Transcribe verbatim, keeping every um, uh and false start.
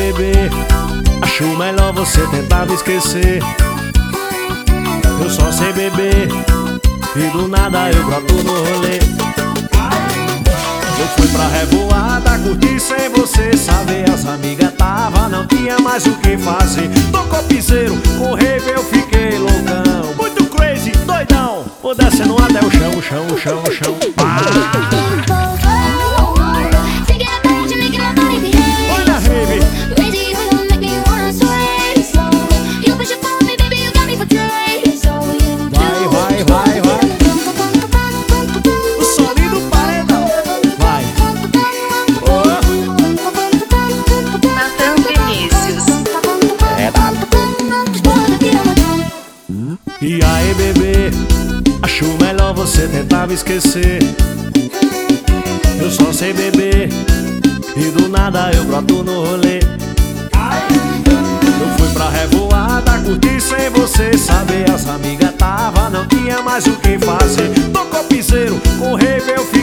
bebê, acho melhor você tentar me esquecer. Eu só sei beber e do nada eu broto no rolê. Eu fui pra revoada, curti sem você saber. As amigas tava, não tinha mais o que fazer. Tocou piseiro, com rave eu fiquei loucão. Muito crazy, doidão, vou descendo até o chão, o chão, o chão, o chão. Olha a rave. Vai, vai, vai, vai. O solinho do paredão. Vai. Natan Vinícius. É dado. E aí, bebê, acho melhor você tentar me esquecer. Eu só sei beber e do nada eu broto no rolê. Eu fui pra revoada, curti sem você saber. As amigas tava, não tinha mais o que fazer. Tocou piseiro, com rave eu fiz.